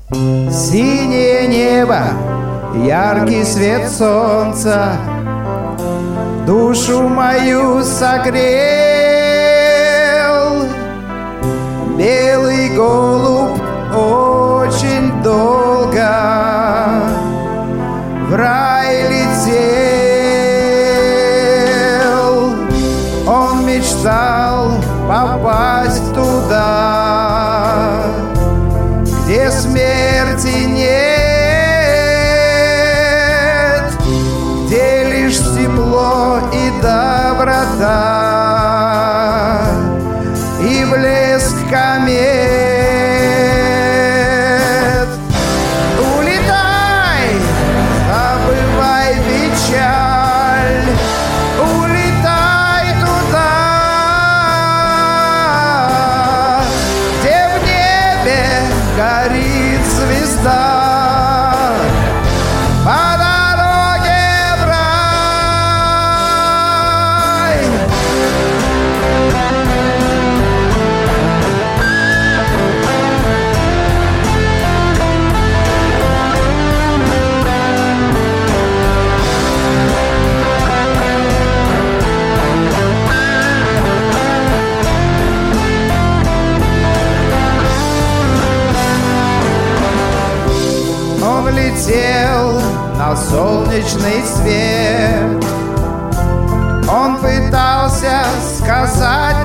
Синее небо, яркий свет солнца душу мою согрел. Белый голубь очень долго в рай летел. Он мечтал попасть туда, где смерти нет, где лишь тепло и доброта, и блеск комет. Улетай, забывай печаль, улетай туда, где в небе горит звезда. По дороге в рай. Он летел на солнечный свет. Он пытался сказать